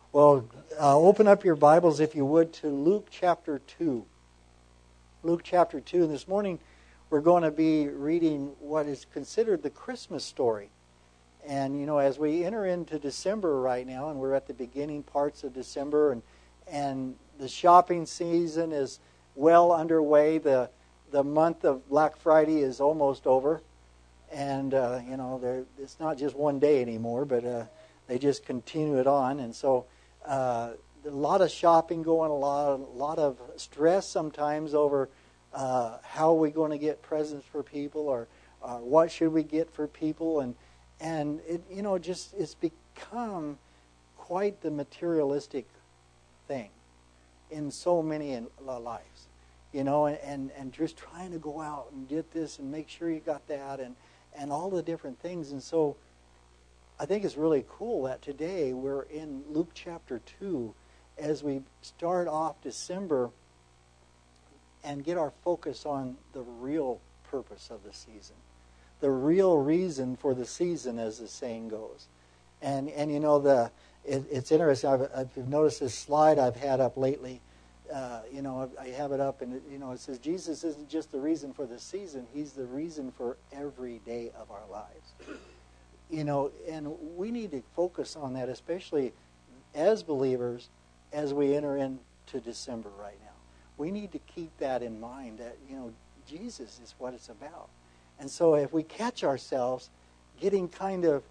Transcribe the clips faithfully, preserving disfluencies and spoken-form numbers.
Well, uh, open up your Bibles, if you would, to Luke chapter two. Luke chapter two. This morning we're going to be reading what is considered the Christmas story. And, you know, as we enter into December right now, and we're at the beginning parts of December, and and the shopping season is well underway. The the month of Black Friday is almost over. And, uh, you know, it's not just one day anymore, but uh, they just continue it on. And so uh, a lot of shopping going, a lot, a lot of stress sometimes over uh, how are we going to get presents for people, or uh, what should we get for people. And, and it, you know, just it's become quite the materialistic thing in so many lives. You know, and, and, and just trying to go out and get this and make sure you got that, and and all the different things. And so I think it's really cool that today we're in Luke chapter two as we start off December and get our focus on the real purpose of the season, the real reason for the season, as the saying goes. And, and you know, the it, it's interesting. I've, I've noticed this slide I've had up lately. Uh, you know, I have it up, and it, you know, it says Jesus isn't just the reason for the season; He's the reason for every day of our lives. You know, and we need to focus on that, especially as believers, as we enter into December right now. We need to keep that in mind, that, you know, Jesus is what it's about. And so if we catch ourselves getting kind of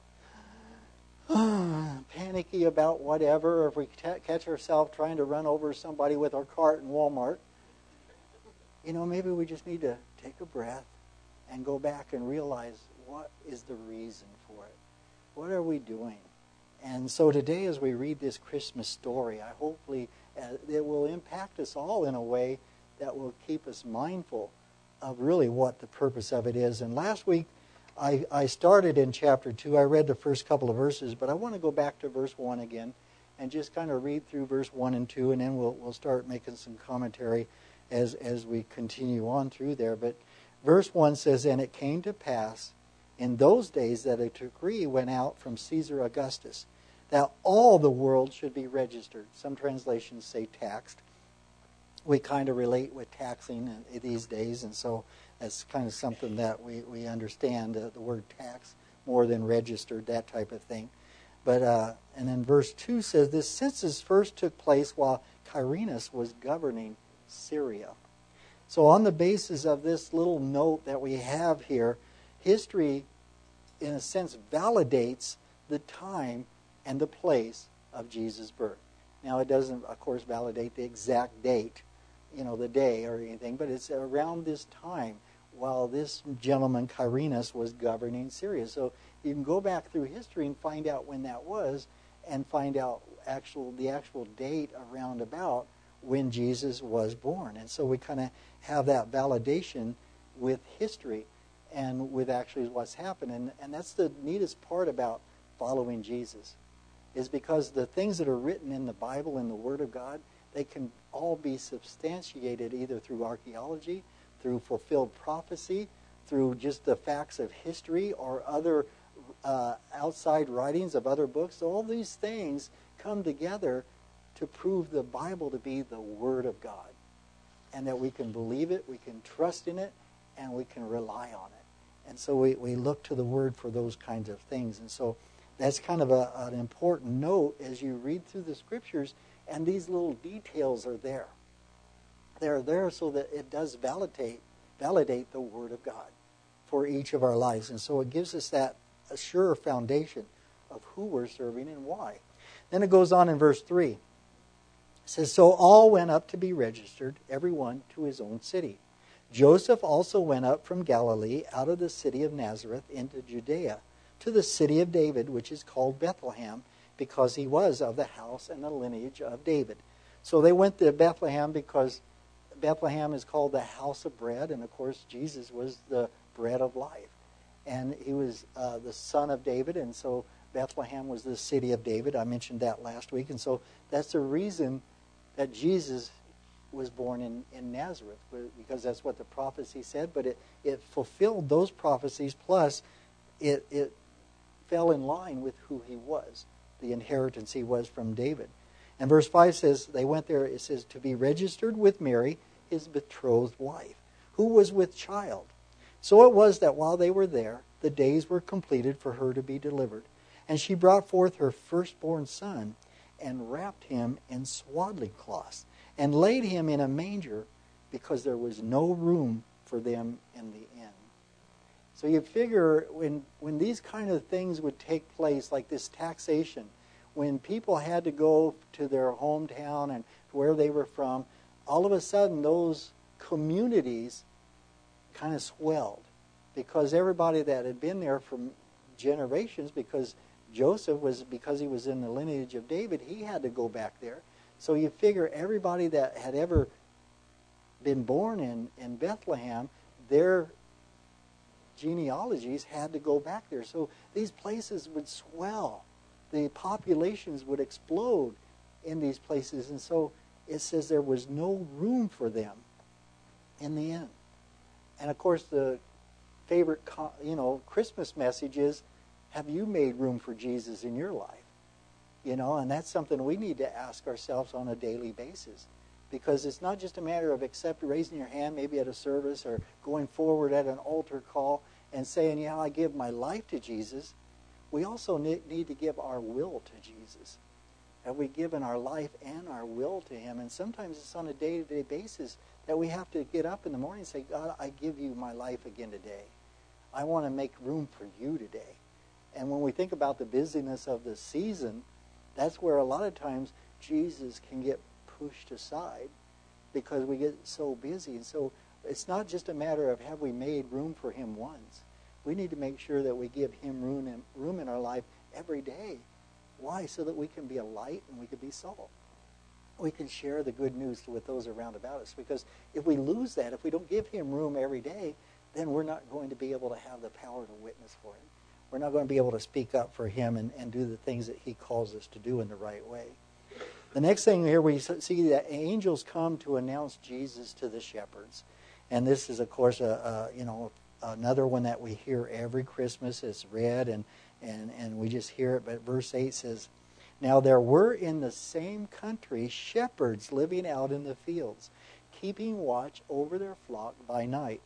panicky about whatever, or if we t- catch ourselves trying to run over somebody with our cart in Walmart, you know, maybe we just need to take a breath and go back and realize, what is the reason for it? What are we doing? And so today, as we read this Christmas story, I hopefully uh, it will impact us all in a way that will keep us mindful of really what the purpose of it is. And last week, I, I started in chapter two. I read the first couple of verses, but I want to go back to verse one again and just kind of read through verse one and two, and then we'll we'll start making some commentary as as we continue on through there. But verse one says, "And it came to pass in those days that a decree went out from Caesar Augustus that all the world should be registered." Some translations say taxed. We kind of relate with taxing these days, and so that's kind of something that we, we understand, uh, the word tax more than registered, that type of thing. But uh, and then verse two says, "This census first took place while Quirinius was governing Syria." So on the basis of this little note that we have here, history, in a sense, validates the time and the place of Jesus' birth. Now, it doesn't, of course, validate the exact date, you know, the day or anything, but it's around this time while this gentleman, Quirinius, was governing Syria. So you can go back through history and find out when that was, and find out actual the actual date around about when Jesus was born. And so we kind of have that validation with history and with actually what's happened. And, and that's the neatest part about following Jesus, is because the things that are written in the Bible, in the Word of God, they can all be substantiated either through archaeology, through fulfilled prophecy, through just the facts of history, or other uh, outside writings of other books. So all these things come together to prove the Bible to be the Word of God, and that we can believe it, we can trust in it, and we can rely on it. And so we, we look to the Word for those kinds of things. And so that's kind of a, an important note as you read through the Scriptures, and these little details are there. They're there so that it does validate, validate the Word of God for each of our lives. And so it gives us that a sure foundation of who we're serving and why. Then it goes on in verse three. It says, "So all went up to be registered, every one to his own city. Joseph also went up from Galilee out of the city of Nazareth into Judea, to the city of David, which is called Bethlehem, because he was of the house and the lineage of David." So they went to Bethlehem because Bethlehem is called the house of bread, and of course Jesus was the bread of life. And he was uh, the son of David, and so Bethlehem was the city of David. I mentioned that last week. And so that's the reason that Jesus was born in, in Nazareth, because that's what the prophecy said. But it, it fulfilled those prophecies, plus it, it fell in line with who he was, the inheritance he was from David. And verse five says, they went there, it says, to be registered with Mary, his betrothed wife, who was with child. So it was that while they were there, the days were completed for her to be delivered. And she brought forth her firstborn son, and wrapped him in swaddling cloths, and laid him in a manger, because there was no room for them in the inn. So you figure when, when these kind of things would take place, like this taxation, when people had to go to their hometown and where they were from, all of a sudden those communities kind of swelled, because everybody that had been there for generations, because Joseph was, because he was in the lineage of David, he had to go back there. So you figure everybody that had ever been born in, in Bethlehem, their genealogies had to go back there. So these places would swell. The populations would explode in these places. And so it says there was no room for them in the inn. And of course the favorite, you know, Christmas message is, have you made room for Jesus in your life? You know, and that's something we need to ask ourselves on a daily basis. Because it's not just a matter of accept raising your hand maybe at a service or going forward at an altar call and saying, yeah, I give my life to Jesus. We also need to give our will to Jesus. Have we given our life and our will to him? And sometimes it's on a day-to-day basis that we have to get up in the morning and say, God, I give you my life again today. I want to make room for you today. And when we think about the busyness of the season, that's where a lot of times Jesus can get pushed aside because we get so busy. And so it's not just a matter of have we made room for him once. We need to make sure that we give him room in, room in our life every day. Why? So that we can be a light and we can be salt. We can share the good news with those around about us. Because if we lose that, if we don't give him room every day, then we're not going to be able to have the power to witness for him. We're not going to be able to speak up for him and, and do the things that he calls us to do in the right way. The next thing here we see that angels come to announce Jesus to the shepherds. And this is, of course, a, a you know another one that we hear every Christmas. It's read and, and, and we just hear it. But verse eight says, now there were in the same country shepherds living out in the fields, keeping watch over their flock by night.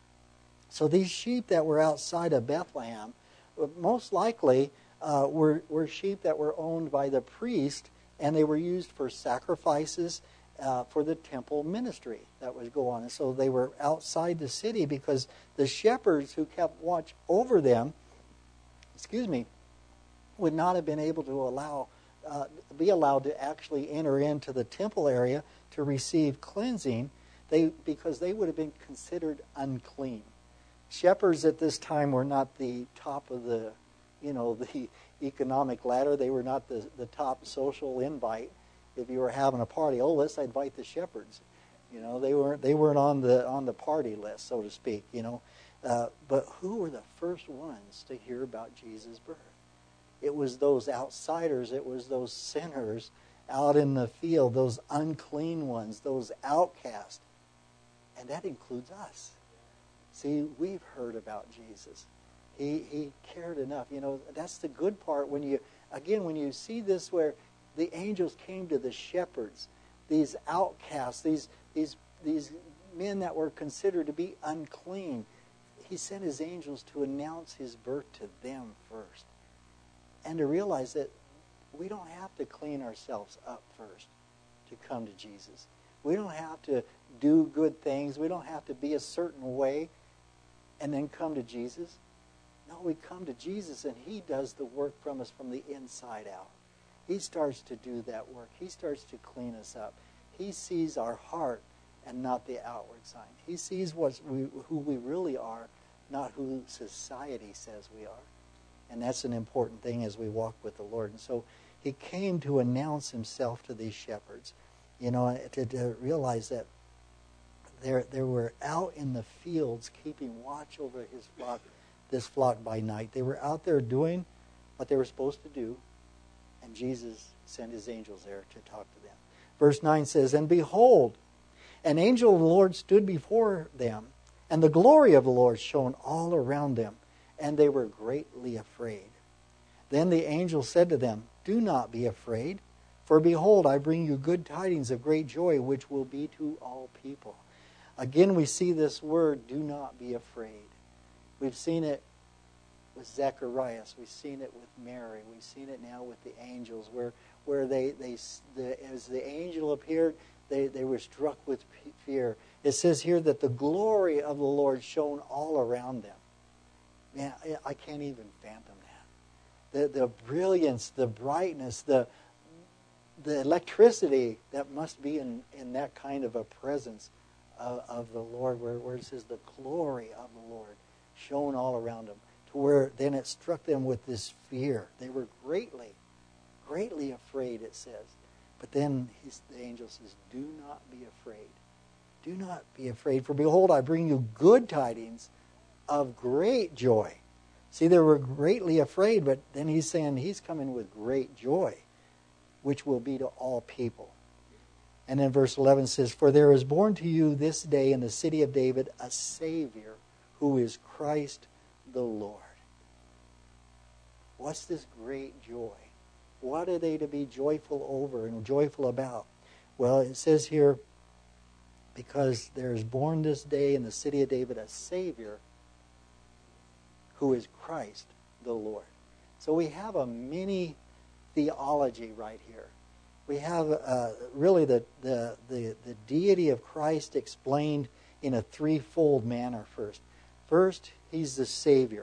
So these sheep that were outside of Bethlehem, most likely uh, were, were sheep that were owned by the priest, and they were used for sacrifices uh, for the temple ministry that would go on. And so they were outside the city because the shepherds who kept watch over them, excuse me, would not have been able to allow, uh, be allowed to actually enter into the temple area to receive cleansing, they because they would have been considered unclean. Shepherds at this time were not the top of the, you know, the economic ladder. They were not the, the top social invite. If you were having a party, oh, let's invite the shepherds. You know, they weren't they weren't on the on the party list, so to speak. You know, uh, but who were the first ones to hear about Jesus' birth? It was those outsiders. It was those sinners out in the field, those unclean ones, those outcasts, and that includes us. See, we've heard about Jesus. He he cared enough. You know, that's the good part when you, again, when you see this where the angels came to the shepherds, these outcasts, these these these men that were considered to be unclean. He sent his angels to announce his birth to them first. And to realize that we don't have to clean ourselves up first to come to Jesus. We don't have to do good things. We don't have to be a certain way and then come to Jesus. No, we come to Jesus and he does the work from us from the inside out. He starts to do that work. He starts to clean us up. He sees our heart and not the outward sign. He sees what we, who we really are, not who society says we are. And that's an important thing as we walk with the Lord. And so he came to announce himself to these shepherds, you know, to, to realize that They they were out in the fields keeping watch over his flock, this flock by night. They were out there doing what they were supposed to do, and Jesus sent his angels there to talk to them. Verse nine says, and behold, an angel of the Lord stood before them, and the glory of the Lord shone all around them, and they were greatly afraid. Then the angel said to them, do not be afraid, For behold, I bring you good tidings of great joy, which will be to all people. Again, we see this word, do not be afraid. We've seen it with Zacharias. We've seen it with Mary. We've seen it now with the angels, where where they, they the, as the angel appeared, they, they were struck with fear. It says here that the glory of the Lord shone all around them. Man, I, I can't even fathom that. The the brilliance, the brightness, the the electricity that must be in, in that kind of a presence of, of the Lord, where, where it says the glory of the Lord shone all around them, to where then it struck them with this fear. They were greatly, greatly afraid, it says. But then his, the angel says, do not be afraid. Do not be afraid, for behold, I bring you good tidings of great joy. See, they were greatly afraid, but then he's saying he's coming with great joy, which will be to all people. And then verse eleven says, for there is born to you this day in the city of David a Savior, who is Christ the Lord. What's this great joy? What are they to be joyful over and joyful about? Well, it says here, because there is born this day in the city of David a Savior, who is Christ the Lord. So we have a mini theology right here. We have uh, really the, the, the, the deity of Christ explained in a threefold manner first. First, he's the Savior.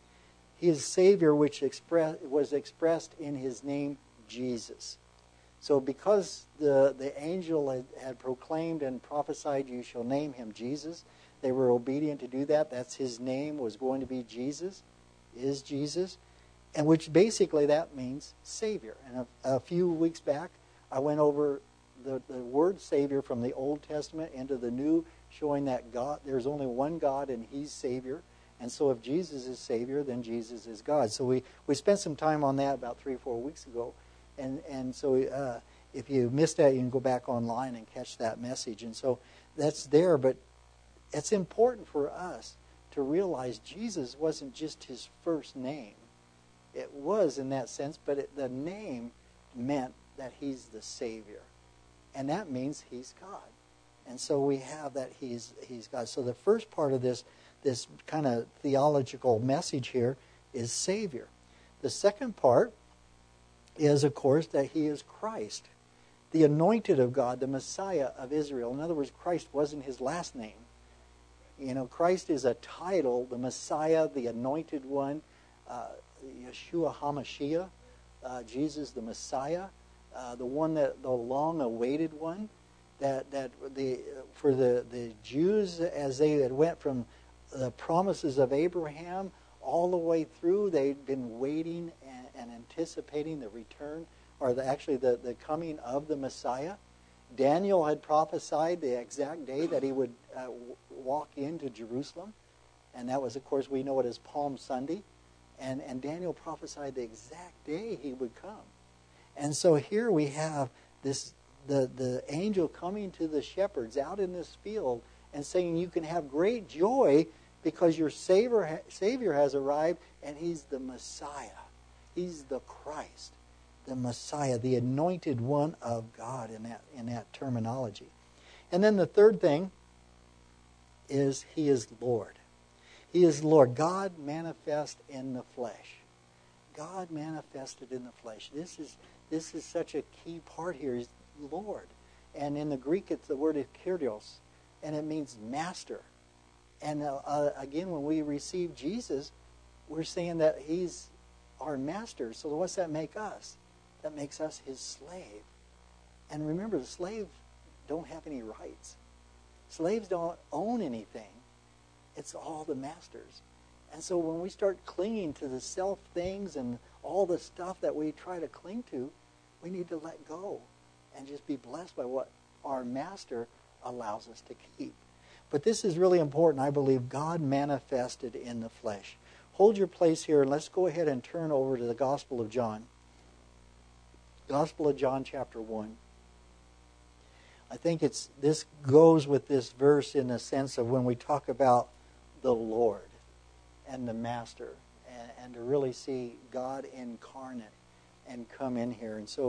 He is Savior, which express, was expressed in his name, Jesus. So because the, the angel had, had proclaimed and prophesied, you shall name him Jesus, they were obedient to do that. That's his name, was going to be Jesus, is Jesus. And which basically that means Savior. And a, a few weeks back, I went over the, the word Savior from the Old Testament into the New, showing that God, there's only one God and he's Savior. And so if Jesus is Savior, then Jesus is God. So we, we spent some time on that about three or four weeks ago. And, and so uh, if you missed that, you can go back online and catch that message. And so that's there. But it's important for us to realize Jesus wasn't just his first name. It was in that sense, but it, the name meant that he's the Savior. And that means he's God. And so we have that he's he's God. So the first part of this, this kind of theological message here is Savior. The second part is, of course, that he is Christ, the anointed of God, the Messiah of Israel. In other words, Christ wasn't his last name. You know, Christ is a title, the Messiah, the anointed one, uh, Yeshua HaMashiach, uh, Jesus the Messiah, uh, the one that the long-awaited one, that that the for the, the Jews, as they had went from the promises of Abraham all the way through, they'd been waiting and, and anticipating the return, or the, actually the, the coming of the Messiah. Daniel had prophesied the exact day that he would uh, walk into Jerusalem, and that was, of course, we know it as Palm Sunday. And, and Daniel prophesied the exact day he would come. And so here we have this the, the angel coming to the shepherds out in this field and saying, you can have great joy because your Savior, Savior has arrived, and he's the Messiah. He's the Christ, the Messiah, the anointed one of God in that, in that terminology. And then the third thing is he is Lord. He is Lord. God manifest in the flesh. God manifested in the flesh. This is this is such a key part here. He's Lord. And in the Greek, it's the word is kyrios, and it means master. And uh, uh, again, when we receive Jesus, we're saying that he's our master. So what's that make us? That makes us his slave. And remember, the slaves don't have any rights. Slaves don't own anything. It's all the masters. And so when we start clinging to the self things and all the stuff that we try to cling to, we need to let go and just be blessed by what our master allows us to keep. But this is really important. I believe God manifested in the flesh. Hold your place here, and let's go ahead and turn over to the Gospel of John. Gospel of John, chapter one. I think it's this goes with this verse in the sense of when we talk about the Lord and the Master, and, and to really see God incarnate and come in here. And so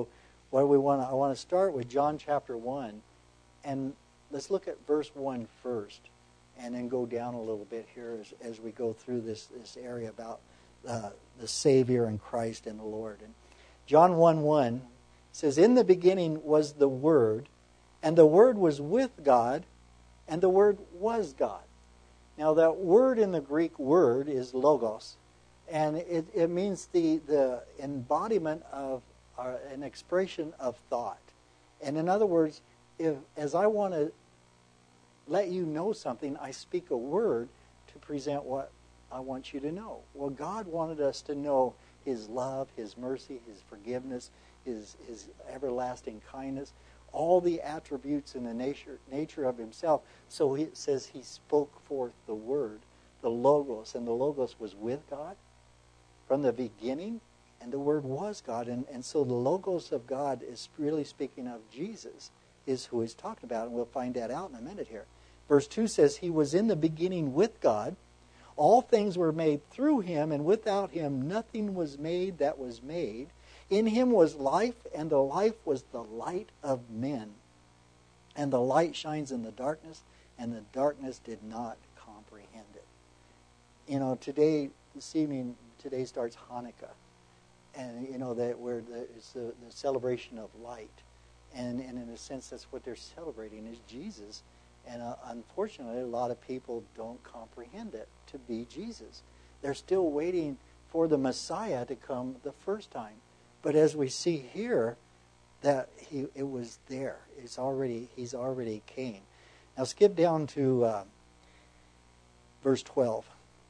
what we want. I want to start with John chapter one, and let's look at verse one first, and then go down a little bit here as, as we go through this, this area about uh, the Savior and Christ and the Lord. And John one one says, "In the beginning was the Word, and the Word was with God, and the Word was God." Now that word in the Greek word is logos, and it, it means the, the embodiment of uh, an expression of thought. And in other words, if as I want to let you know something, I speak a word to present what I want you to know. Well, God wanted us to know His love, His mercy, His forgiveness, His, His everlasting kindness, all the attributes in the nature nature of Himself. So He says He spoke forth the Word, the Logos, and the Logos was with God from the beginning, and the Word was God. And, and so the Logos of God is really speaking of Jesus, is who He's talking about, and we'll find that out in a minute here. Verse two says, "He was in the beginning with God. All things were made through Him, and without Him nothing was made that was made. In Him was life, and the life was the light of men. And the light shines in the darkness, and the darkness did not comprehend it." You know, today, this evening, today starts Hanukkah. And, you know, that where the, it's the, the celebration of light. And, and in a sense, that's what they're celebrating is Jesus. And uh, unfortunately, a lot of people don't comprehend it to be Jesus. They're still waiting for the Messiah to come the first time. But as we see here, that he it was there. It's already he's already came. Now skip down to uh, verse twelve.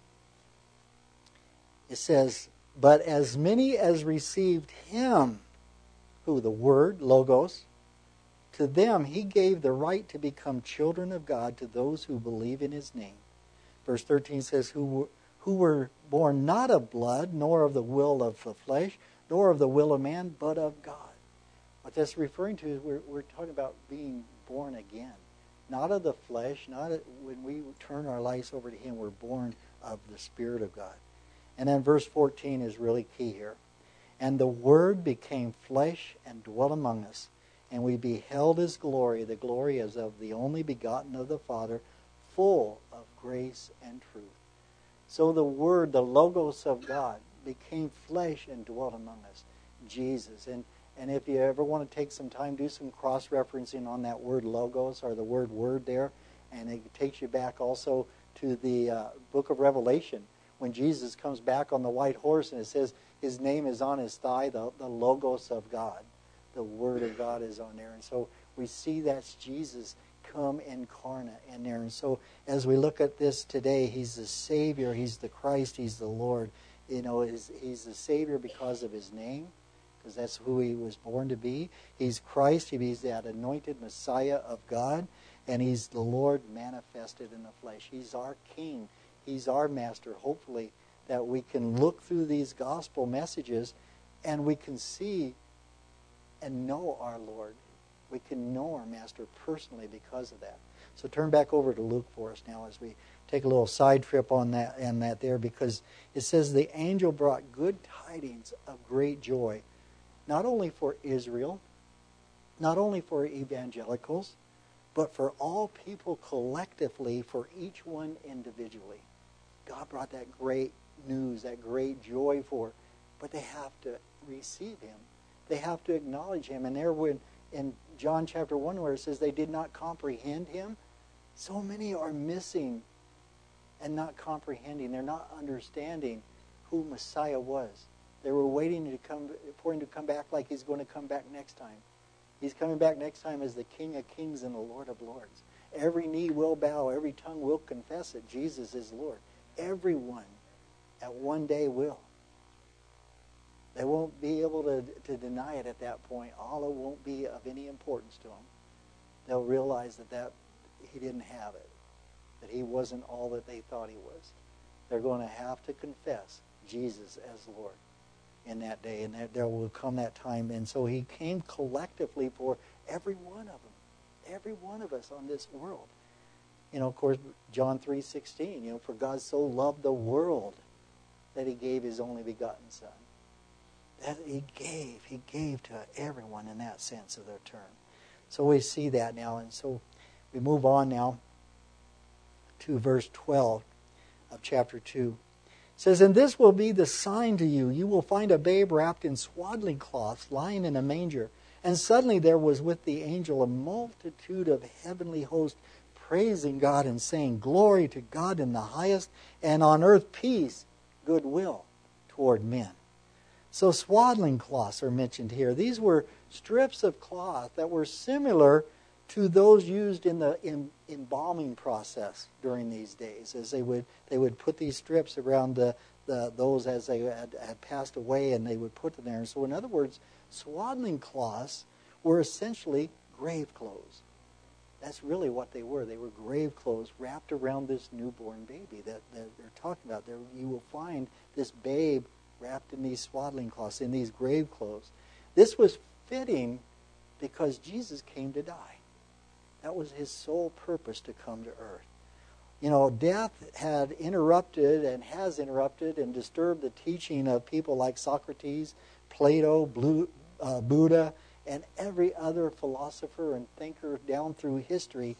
It says, "But as many as received Him," who the Word, Logos, "to them He gave the right to become children of God to those who believe in His name." Verse thirteen says, "Who were, who were born not of blood, nor of the will of the flesh, nor of the will of man, but of God." What that's referring to is we're, we're talking about being born again. Not of the flesh, not of, when we turn our lives over to Him, we're born of the Spirit of God. And then verse fourteen is really key here. "And the Word became flesh and dwelt among us, and we beheld His glory, the glory as of the only begotten of the Father, full of grace and truth." So the Word, the Logos of God, became flesh and dwelt among us, Jesus. And and if you ever want to take some time, do some cross-referencing on that word Logos or the word Word there, and it takes you back also to the uh, book of Revelation when Jesus comes back on the white horse and it says His name is on His thigh, the, the Logos of God. The Word of God is on there. And so we see that's Jesus come incarnate in there. And so as we look at this today, He's the Savior, He's the Christ, He's the Lord. You know, He's, he's the Savior because of His name, because that's who He was born to be. He's Christ, He's that anointed Messiah of God, and He's the Lord manifested in the flesh. He's our King. He's our Master. Hopefully that we can look through these gospel messages and we can see and know our Lord. We can know our Master personally because of that. So turn back over to Luke for us now as we take a little side trip on that and that there, because it says the angel brought good tidings of great joy, not only for Israel, not only for evangelicals, but for all people collectively, for each one individually. God brought that great news, that great joy for, but they have to receive Him. They have to acknowledge Him. And there when in John chapter one where it says they did not comprehend Him, so many are missing and not comprehending. They're not understanding who Messiah was. They were waiting to come for Him to come back like He's going to come back next time. He's coming back next time as the King of Kings and the Lord of Lords. Every knee will bow, every tongue will confess that Jesus is Lord. Everyone at one day will. They won't be able to, to deny it at that point. Allah won't be of any importance to them. They'll realize that, that He didn't have it, that He wasn't all that they thought He was. They're going to have to confess Jesus as Lord in that day, and there, there will come that time. And so He came collectively for every one of them, every one of us on this world. You know, of course, John three sixteen, you know, for God so loved the world that He gave His only begotten Son. That he gave. He gave to everyone in that sense of their term. So we see that now. And so we move on now to verse twelve of chapter two. It says, "And this will be the sign to you. You will find a babe wrapped in swaddling cloths, lying in a manger." And suddenly there was with the angel a multitude of heavenly hosts, praising God and saying, "Glory to God in the highest, and on earth peace, goodwill toward men." So swaddling cloths are mentioned here. These were strips of cloth that were similar to those used in the em- embalming process during these days, as they would they would put these strips around the, the those as they had, had passed away, and they would put them there. So in other words, swaddling cloths were essentially grave clothes. That's really what they were. They were grave clothes wrapped around this newborn baby that, that they're talking about. There, you will find this babe wrapped in these swaddling cloths, in these grave clothes. This was fitting because Jesus came to die. That was his sole purpose, to come to earth. You know, death had interrupted and has interrupted and disturbed the teaching of people like Socrates, Plato, Blue, uh, Buddha, and every other philosopher and thinker down through history.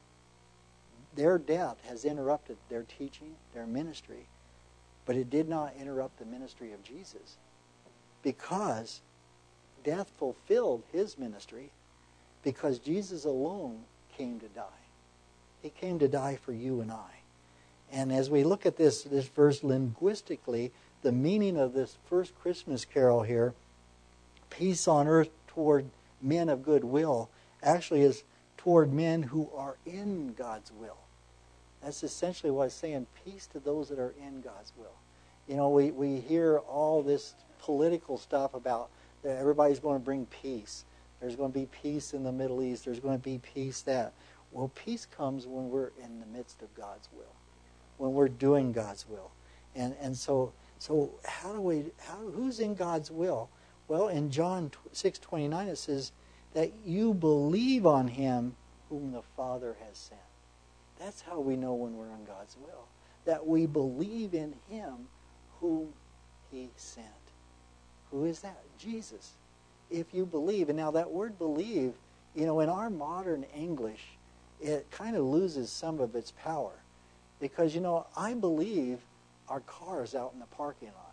Their death has interrupted their teaching, their ministry, but it did not interrupt the ministry of Jesus, because death fulfilled his ministry, because Jesus alone came to die. He came to die for you and I. And as we look at this, this verse linguistically, the meaning of this first Christmas carol here, peace on earth toward men of good will, actually is toward men who are in God's will. That's essentially what it's saying, peace to those that are in God's will. You know, we, we hear all this political stuff about that everybody's going to bring peace. There's going to be peace in the Middle East. There's going to be peace that. Well, peace comes when we're in the midst of God's will, when we're doing God's will. And and so so how do we, how, who's in God's will? Well, in John six twenty-nine it says that you believe on him whom the Father has sent. That's how we know when we're in God's will, that we believe in him whom he sent. Who is that? Jesus. If you believe, and now that word believe, you know, in our modern English, it kind of loses some of its power. Because, you know, I believe our car is out in the parking lot.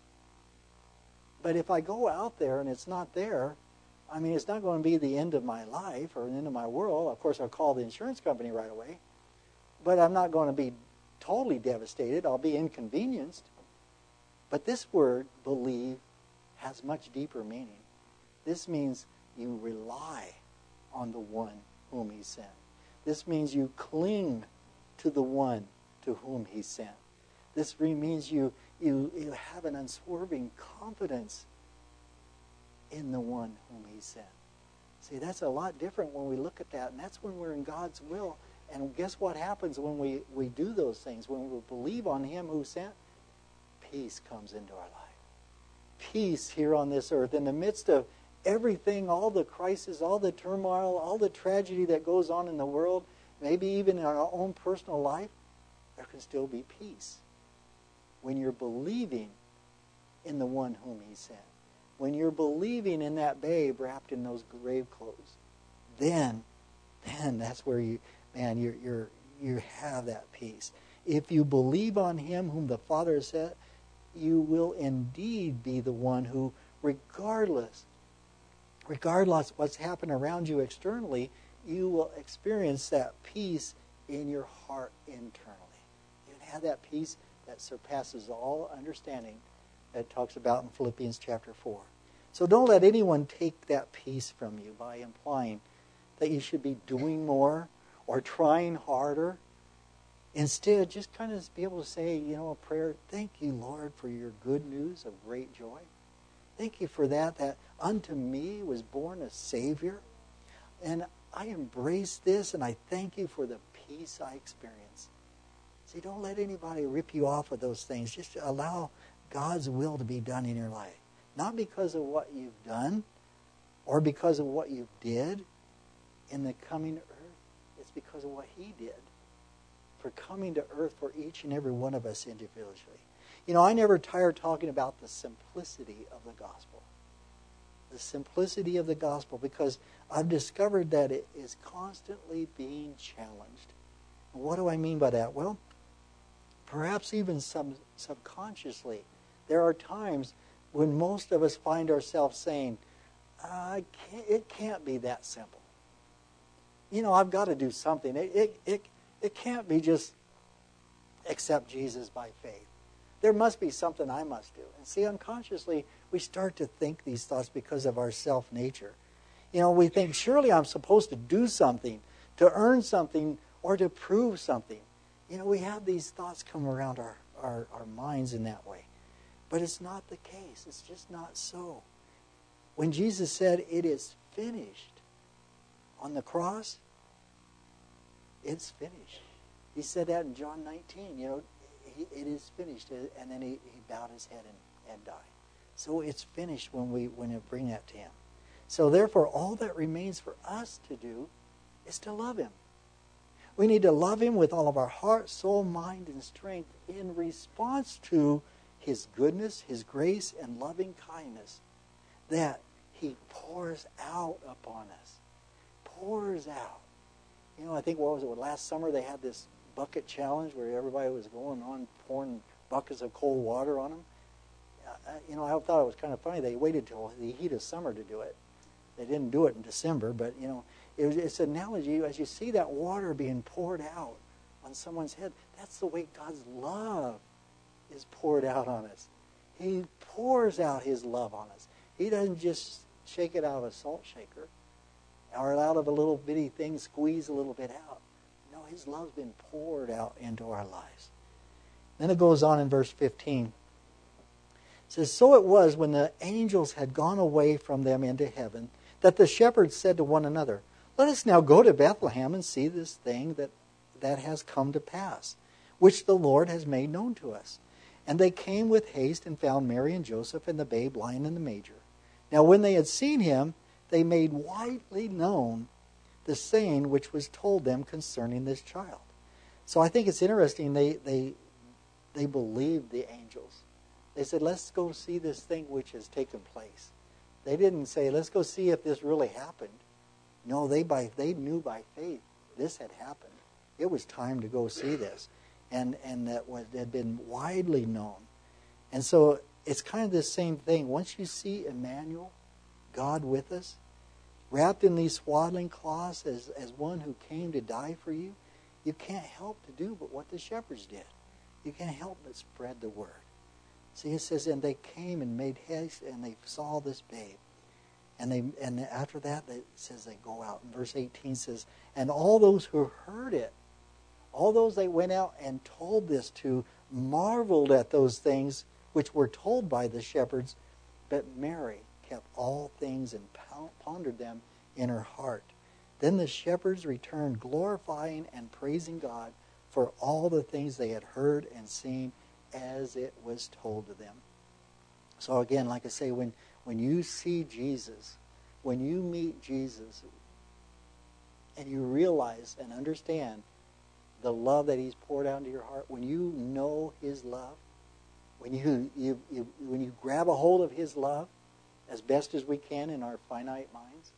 But if I go out there and it's not there, I mean, it's not going to be the end of my life or the end of my world. Of course, I'll call the insurance company right away. But I'm not going to be totally devastated. I'll be inconvenienced. But this word, believe, has much deeper meaning. This means you rely on the one whom he sent. This means you cling to the one to whom he sent. This means you, you, you have an unswerving confidence in the one whom he sent. See, that's a lot different when we look at that, and that's when we're in God's will. And guess what happens when we, we do those things? When we believe on him who sent, peace comes into our life. Peace here on this earth. In the midst of everything, all the crisis, all the turmoil, all the tragedy that goes on in the world, maybe even in our own personal life, there can still be peace. When you're believing in the one whom he sent. When you're believing in that babe wrapped in those grave clothes, then, then that's where you, man, you're, you're, you have that peace. If you believe on him whom the Father has sent, you will indeed be the one who, regardless, regardless of what's happened around you externally, you will experience that peace in your heart internally. You have that peace that surpasses all understanding that it talks about in Philippians chapter four. So don't let anyone take that peace from you by implying that you should be doing more or trying harder. Instead, just kind of be able to say, you know, a prayer, thank you, Lord, for your good news of great joy. Thank you for that, that unto me was born a Savior. And I embrace this, and I thank you for the peace I experience. See, don't let anybody rip you off of those things. Just allow God's will to be done in your life. Not because of what you've done or because of what you did in the coming earth. It's because of what he did for coming to earth for each and every one of us individually. You know, I never tire talking about the simplicity of the gospel. The simplicity of the gospel, because I've discovered that it is constantly being challenged. And what do I mean by that? Well, perhaps even some subconsciously, there are times when most of us find ourselves saying, I can't, it can't be that simple. You know, I've got to do something. It, it, it, it can't be just accept Jesus by faith. There must be something I must do. And see, unconsciously, we start to think these thoughts because of our self-nature. You know, we think, surely I'm supposed to do something, to earn something, or to prove something. You know, we have these thoughts come around our, our, our minds in that way. But it's not the case. It's just not so. When Jesus said, it is finished on the cross, it's finished. He said that in John nineteen, you know, he, it is finished. And then he, he bowed his head and, and died. So it's finished when we when we bring that to him. So therefore, all that remains for us to do is to love him. We need to love him with all of our heart, soul, mind, and strength in response to his goodness, his grace, and loving kindness that he pours out upon us. Pours out. You know, I think, what was it, last summer they had this bucket challenge where everybody was going on pouring buckets of cold water on them. Uh, you know, I thought it was kind of funny. They waited till the heat of summer to do it. They didn't do it in December, but, you know, it was, it's an analogy. As you see that water being poured out on someone's head, that's the way God's love is poured out on us. He pours out his love on us. He doesn't just shake it out of a salt shaker or out of a little bitty thing, squeeze a little bit out. No, his love's been poured out into our lives. Then it goes on in verse fifteen. It says, so it was when the angels had gone away from them into heaven that the shepherds said to one another, let us now go to Bethlehem and see this thing that, that has come to pass, which the Lord has made known to us. And they came with haste and found Mary and Joseph and the babe lying in the manger. Now when they had seen him, they made widely known the saying which was told them concerning this child. So I think it's interesting, they they they believed the angels. They said, let's go see this thing which has taken place. They didn't say, let's go see if this really happened. No, they by they knew by faith this had happened. It was time to go see this. And and that was, had been widely known. And so it's kind of the same thing. Once you see Emmanuel, God with us, wrapped in these swaddling cloths as, as one who came to die for you, you can't help to do but what the shepherds did. You can't help but spread the word. See, it says, and they came and made haste, and they saw this babe. And they and after that, it says they go out. And verse eighteen says, and all those who heard it, all those they went out and told this to, marveled at those things which were told by the shepherds. But Mary kept all things and pondered them in her heart. Then the shepherds returned, glorifying and praising God for all the things they had heard and seen as it was told to them. So again, like I say, when, when you see Jesus, when you meet Jesus, and you realize and understand the love that he's poured out into your heart, when you know his love, when you, you, you when you grab a hold of his love as best as we can in our finite minds,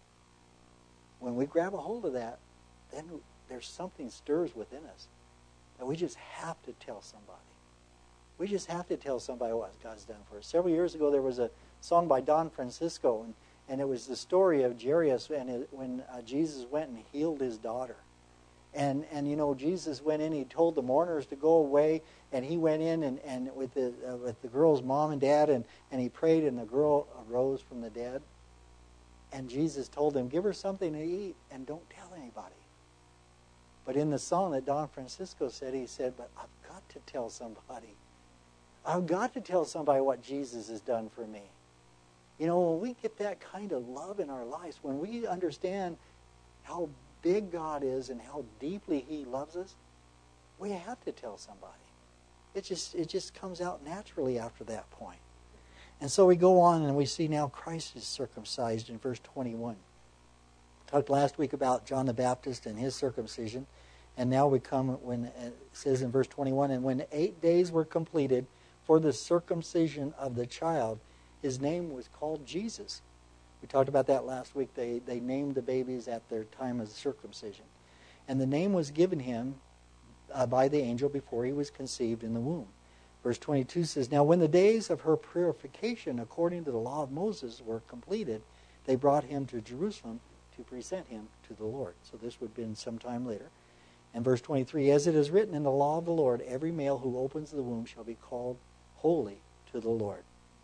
when we grab a hold of that, then there's something stirs within us that we just have to tell somebody. We just have to tell somebody what God's done for us. Several years ago, there was a song by Don Francisco, and, and it was the story of Jairus and it, when uh, Jesus went and healed his daughter. And, and you know, Jesus went in, he told the mourners to go away, and he went in and, and with, the, uh, with the girl's mom and dad, and, and he prayed, and the girl arose from the dead. And Jesus told them, give her something to eat, and don't tell anybody. But in the song that Don Francisco said, he said, but I've got to tell somebody. I've got to tell somebody what Jesus has done for me. You know, when we get that kind of love in our lives, when we understand how big God is and how deeply he loves us, we have to tell somebody. It just it just comes out naturally after that point. And so we go on and we see now Christ is circumcised in verse twenty-one. Talked last week about John the Baptist and his circumcision. And now we come when it says in verse twenty-one, and when eight days were completed, for the circumcision of the child, his name was called Jesus. We talked about that last week. They, they named the babies at their time of circumcision. And the name was given him uh, by the angel before he was conceived in the womb. Verse twenty-two says, Now when the days of her purification according to the law of Moses were completed, they brought him to Jerusalem to present him to the Lord. So this would have been some time later. And verse twenty-three, As it is written in the law of the Lord, every male who opens the womb shall be called holy to the Lord.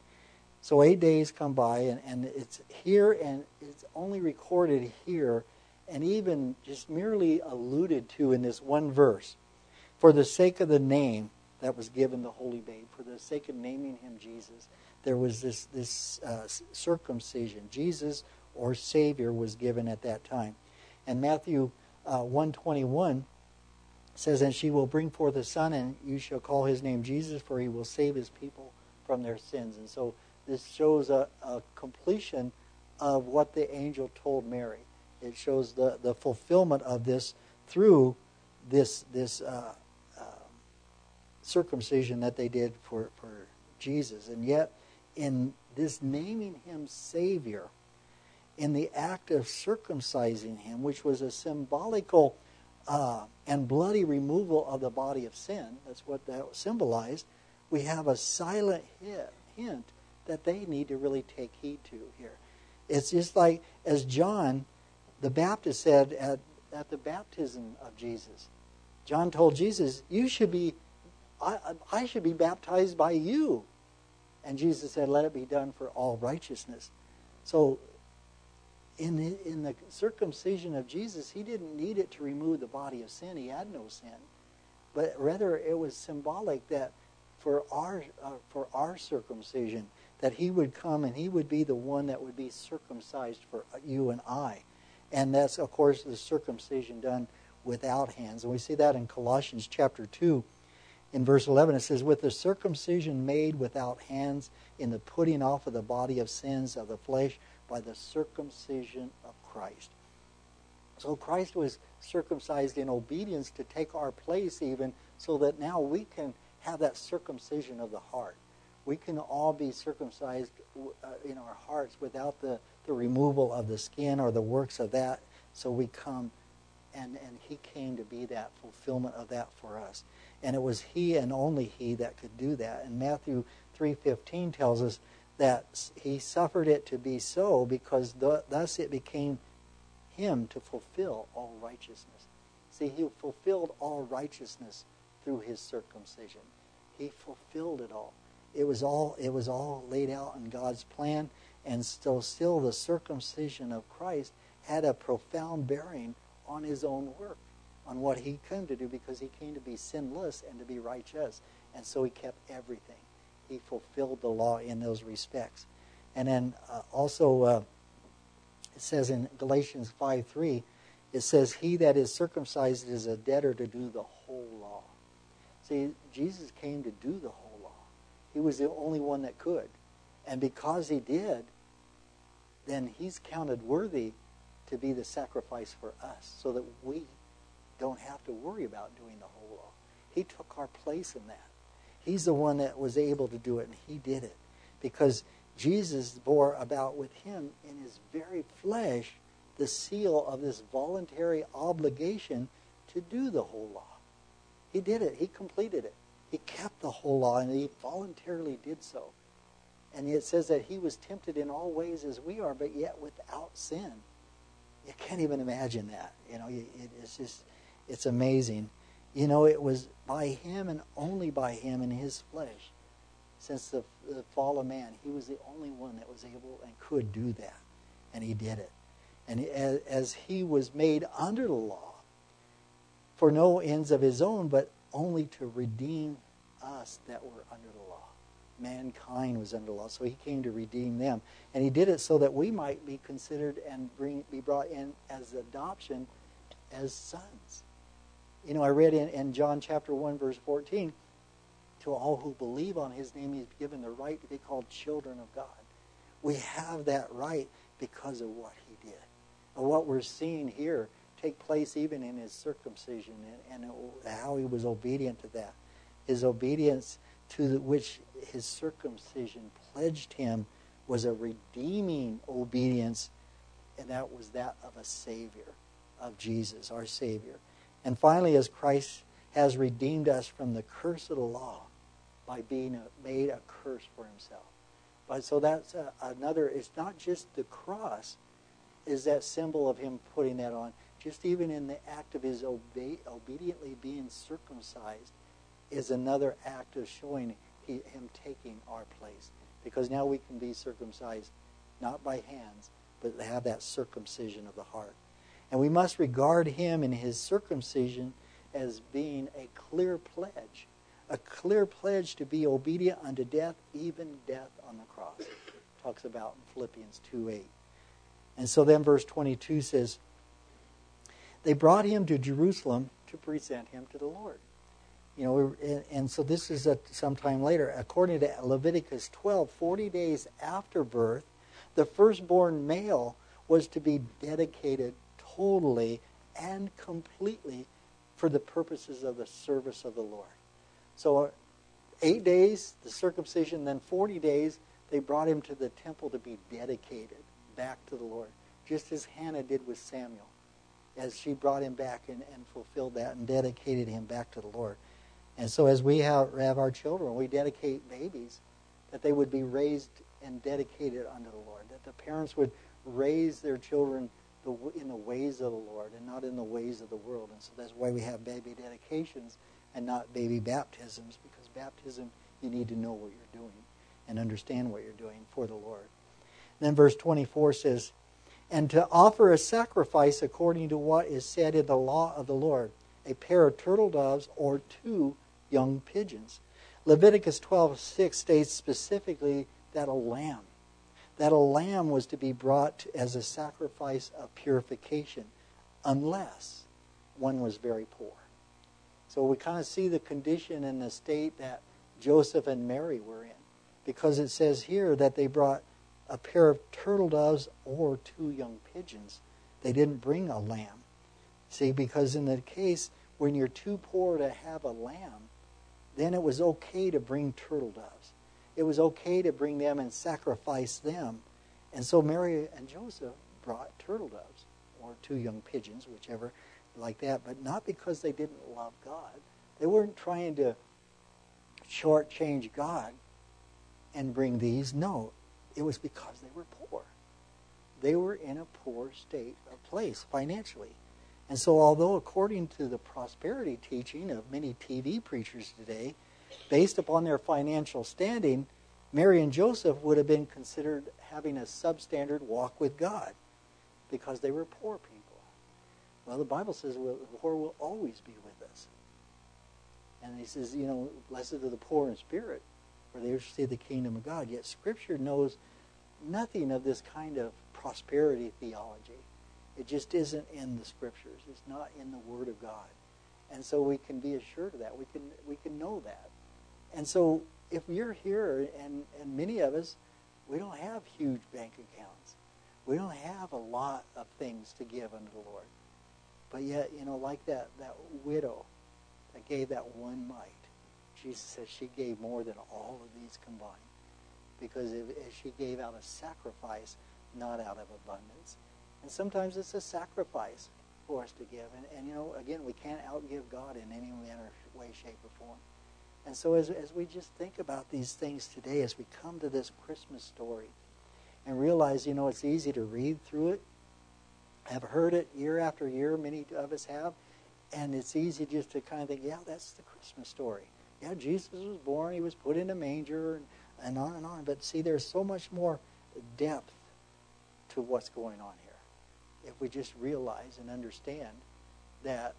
So eight days come by, and, and it's here, and it's only recorded here, and even just merely alluded to in this one verse. For the sake of the name that was given the holy babe, for the sake of naming him Jesus, there was this, this uh, circumcision. Jesus, or Savior, was given at that time. And Matthew uh, one twenty-one says, And she will bring forth a son, and you shall call his name Jesus, for he will save his people from their sins. And so this shows a, a completion of what the angel told Mary. It shows the, the fulfillment of this through this this uh, uh, circumcision that they did for, for Jesus. And yet, in this naming him Savior, in the act of circumcising him, which was a symbolical uh, and bloody removal of the body of sin, that's what that symbolized, we have a silent hint that they need to really take heed to here. It's just like, as John the Baptist said at, at the baptism of Jesus. John told Jesus, you should be, I, I should be baptized by you. And Jesus said, let it be done for all righteousness. So in the, in the circumcision of Jesus, he didn't need it to remove the body of sin. He had no sin. But rather it was symbolic that for our uh, for our circumcision, that he would come and he would be the one that would be circumcised for you and I. And that's, of course, the circumcision done without hands. And we see that in Colossians chapter two. In verse eleven, it says, With the circumcision made without hands, in the putting off of the body of sins of the flesh by the circumcision of Christ. So Christ was circumcised in obedience to take our place even, so that now we can have that circumcision of the heart. We can all be circumcised uh, in our hearts without the, the removal of the skin or the works of that. So we come, and, and he came to be that fulfillment of that for us. And it was he and only he that could do that. And Matthew three fifteen tells us that he suffered it to be so, because the, thus it became him to fulfill all righteousness. See, he fulfilled all righteousness through his circumcision. He fulfilled it all. It was all it was all laid out in God's plan, and still still the circumcision of Christ had a profound bearing on his own work, on what he came to do, because he came to be sinless and to be righteous. And so he kept everything. He fulfilled the law in those respects. And then uh, also uh, it says in Galatians five three, it says, He that is circumcised is a debtor to do the whole law. See, Jesus came to do the whole law. He was the only one that could. And because he did, then he's counted worthy to be the sacrifice for us, so that we don't have to worry about doing the whole law. He took our place in that. He's the one that was able to do it, and he did it. Because Jesus bore about with him in his very flesh the seal of this voluntary obligation to do the whole law. He did it. He completed it. He kept the whole law, and he voluntarily did so. And it says that he was tempted in all ways as we are, but yet without sin. You can't even imagine that. You know, it, it's just, it's amazing. You know, it was by him and only by him in his flesh. Since the, the fall of man, he was the only one that was able and could do that. And he did it. And as, as he was made under the law, for no ends of his own, but only to redeem us that were under the law. Mankind was under the law, so he came to redeem them. And he did it so that we might be considered and bring, be brought in as adoption as sons. You know, I read in, in John chapter one, verse fourteen, to all who believe on his name, he's given the right to be called children of God. We have that right because of what he did. And what we're seeing here take place even in his circumcision, and, and how he was obedient to that. His obedience to the, which his circumcision pledged him was a redeeming obedience, and that was that of a Savior, of Jesus, our Savior. And finally, as Christ has redeemed us from the curse of the law by being a, made a curse for himself. But so that's a, another, it's not just the cross is that symbol of him putting that on. Just even in the act of his obe- obediently being circumcised is another act of showing he, him taking our place. Because now we can be circumcised not by hands, but have that circumcision of the heart. And we must regard him and his circumcision as being a clear pledge. A clear pledge to be obedient unto death, even death on the cross. It talks about in Philippians two eight. And so then verse twenty-two says, they brought him to Jerusalem to present him to the Lord. You know, and, and so this is a, sometime later. According to Leviticus twelve, forty days after birth, the firstborn male was to be dedicated totally and completely for the purposes of the service of the Lord. So eight days, the circumcision, then forty days, they brought him to the temple to be dedicated back to the Lord, just as Hannah did with Samuel, as she brought him back and, and fulfilled that and dedicated him back to the Lord. And so as we have, have our children, we dedicate babies, that they would be raised and dedicated unto the Lord, that the parents would raise their children the, in the ways of the Lord and not in the ways of the world. And so that's why we have baby dedications and not baby baptisms, because baptism, you need to know what you're doing and understand what you're doing for the Lord. And then verse twenty-four says, and to offer a sacrifice according to what is said in the law of the Lord, a pair of turtle doves or two young pigeons. Leviticus twelve six states specifically that a lamb, that a lamb was to be brought as a sacrifice of purification, unless one was very poor. So we kind of see the condition and the state that Joseph and Mary were in, because it says here that they brought a pair of turtle doves or two young pigeons. They didn't bring a lamb. See, because in the case when you're too poor to have a lamb, then it was okay to bring turtle doves. It was okay to bring them and sacrifice them. And so Mary and Joseph brought turtle doves or two young pigeons, whichever, like that, but not because they didn't love God. They weren't trying to shortchange God and bring these. No, it was because they were poor. They were in a poor state of place financially. And so although according to the prosperity teaching of many T V preachers today, based upon their financial standing, Mary and Joseph would have been considered having a substandard walk with God because they were poor people. Well, the Bible says well, the poor will always be with us. And he says, you know, blessed are the poor in spirit, for they shall see the kingdom of God. Yet Scripture knows nothing of this kind of prosperity theology. It just isn't in the Scriptures. It's not in the Word of God. And so we can be assured of that. We can we can know that. And so if you're here, and, and many of us, we don't have huge bank accounts. We don't have a lot of things to give unto the Lord. But yet, you know, like that, that widow that gave that one mite, Jesus says she gave more than all of these combined. Because if, if she gave out a sacrifice, not out of abundance. And sometimes it's a sacrifice for us to give. And, and you know, again, we can't outgive God in any manner, way, shape, or form. And so as, as we just think about these things today, as we come to this Christmas story and realize, you know, it's easy to read through it. I've heard it year after year, many of us have. And it's easy just to kind of think, yeah, that's the Christmas story. Yeah, Jesus was born, he was put in a manger, and, and on and on. But see, there's so much more depth to what's going on here. If we just realize and understand that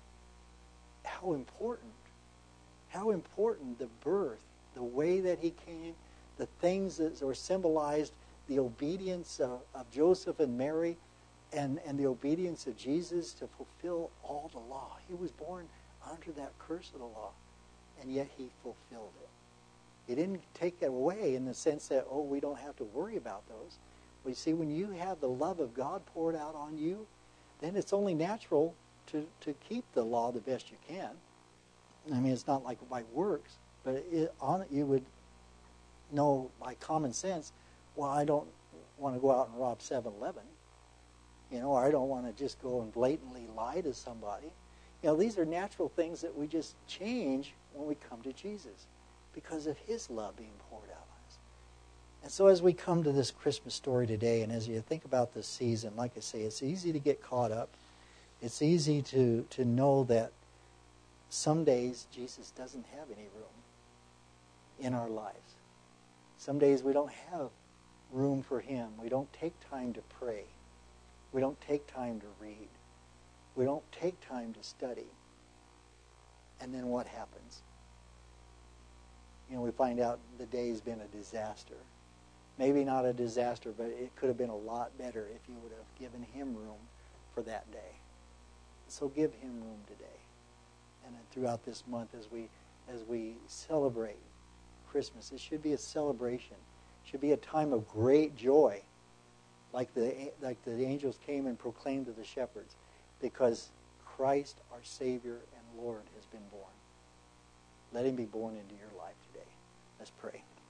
how important, how important the birth, the way that he came, the things that were symbolized, the obedience of, of Joseph and Mary, and, and the obedience of Jesus to fulfill all the law. He was born under that curse of the law, and yet he fulfilled it. He didn't take it away in the sense that, oh, we don't have to worry about those. But you see, when you have the love of God poured out on you, then it's only natural to, to keep the law the best you can. I mean, it's not like by works, But it, on, you would know by common sense, well, I don't want to go out and rob seven eleven. You know, or I don't want to just go and blatantly lie to somebody. You know, these are natural things that we just change when we come to Jesus because of his love being poured out on us. And so as we come to this Christmas story today, and as you think about this season, like I say, it's easy to get caught up. It's easy to, to know that some days Jesus doesn't have any room in our lives. Some days we don't have room for him. We don't take time to pray. We don't take time to read. We don't take time to study. And then what happens? You know, we find out the day's been a disaster. Maybe not a disaster, but it could have been a lot better if you would have given him room for that day. So give him room today. And then throughout this month as we as we celebrate Christmas, it should be a celebration. It should be a time of great joy. Like the like the angels came and proclaimed to the shepherds. Because Christ, our Savior and Lord, has been born. Let him be born into your life today. Let's pray.